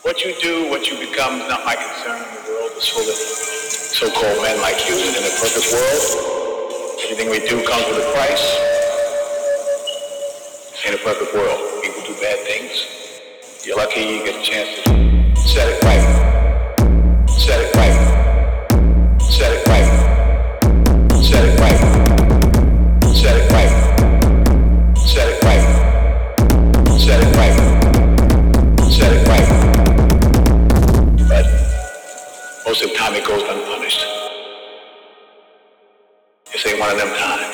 What you do, what you become is not my concern. The world is full of so-called men like you. And in a perfect world, everything we do comes with a price. In a perfect world, people do bad things. You're lucky you get a chance to set it right. Set it right. Set it right. Set it right. Set it right. Set it right. Set it right. Set it right. But most of the time it goes unpunished. This ain't one of them times.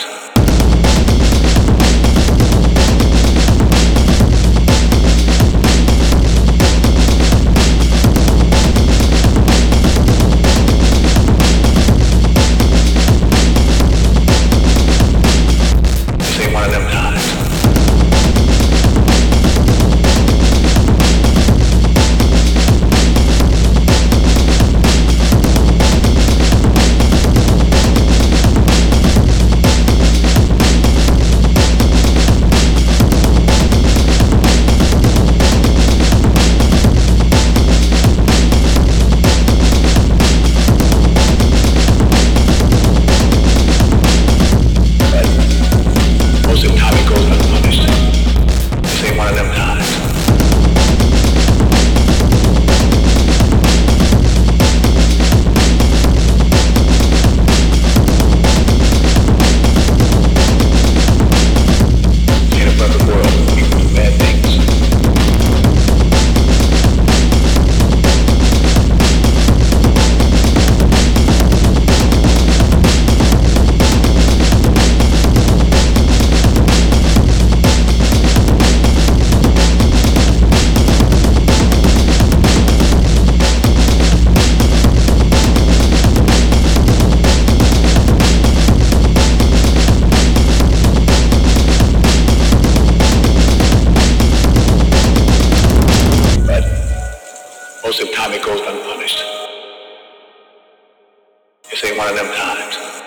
Most of the time it goes unpunished. This ain't one of them times.